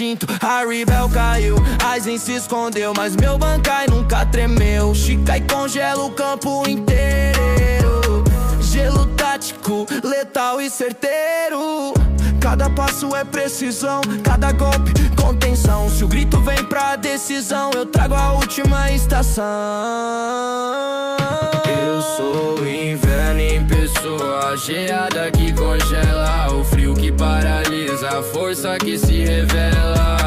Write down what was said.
A Rebel caiu, Aizen se escondeu, mas meu Bankai nunca tremeu. Shikai congela o campo inteiro. Gelo tático, letal e certeiro. Cada passo é precisão, cada golpe contenção. Se o grito vem pra decisão, eu trago a última estação. Eu sou o inverno em pessoa, a geada que congela, o frio que paralisa, a força que se revela.